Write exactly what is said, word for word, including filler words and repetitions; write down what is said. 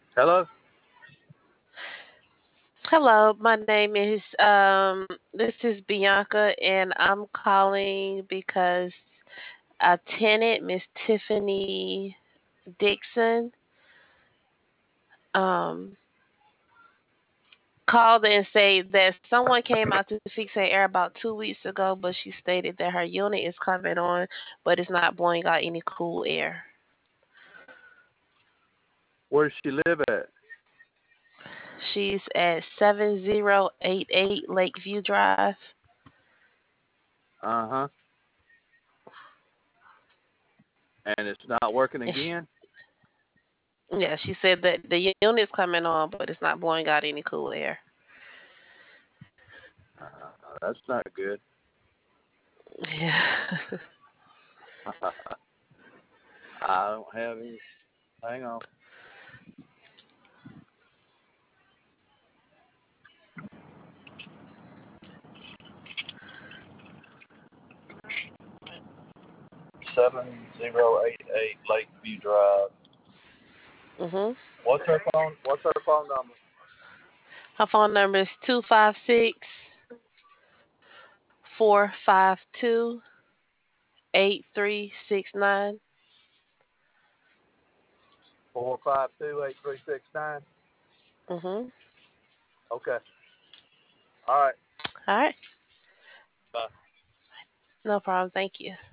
Hello? Hello, my name is um this is Bianca and I'm calling because a tenant, Miss Tiffany Dixon, um called and said that someone came out to fix her air about two weeks ago, but she stated that her unit is coming on, but it's not blowing out any cool air. Where does she live at? She's at seven zero eight eight Lakeview Drive. Uh-huh. And it's not working And she, again? yeah, she said that the unit's coming on, but it's not blowing out any cool air. Uh, that's not good. Yeah. I don't have any. Hang on. seven zero eight eight Lakeview Drive. Mhm. What's her phone? What's her phone number? Her phone number is two five six, four five two, eight three six nine. Four five two eight three six nine. Mhm. Okay. All right. All right. Bye. No problem. Thank you.